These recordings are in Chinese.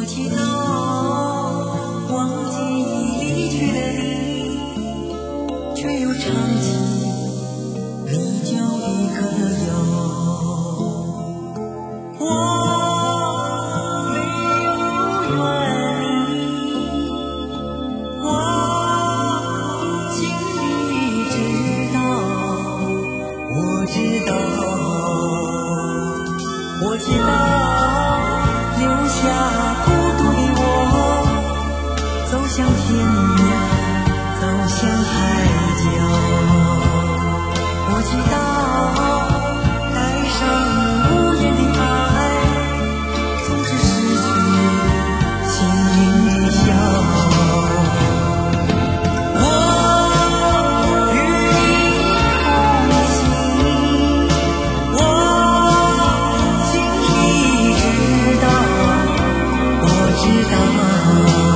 祈祷忘记已离去的你，却又唱起离旧的歌谣。我没有怨你，我心里知道，我知道，我知道，留下孤独的我，走向天涯，走向海角。我知道，带上无言的爱，总是失去心灵的笑。我与你同行，我心里知道，我知道。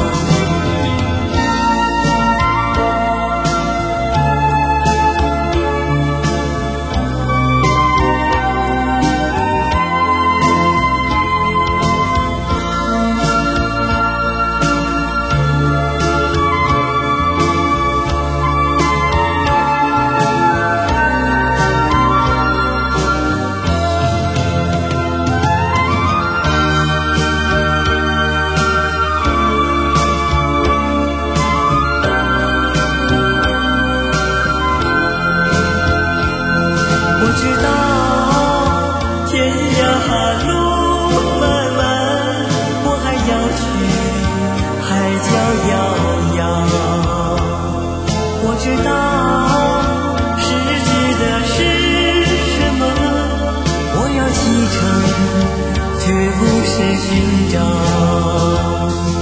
我知道天涯路漫漫，我还要去海角遥遥。我知道失去的是什么，我要启程，绝不是寻找。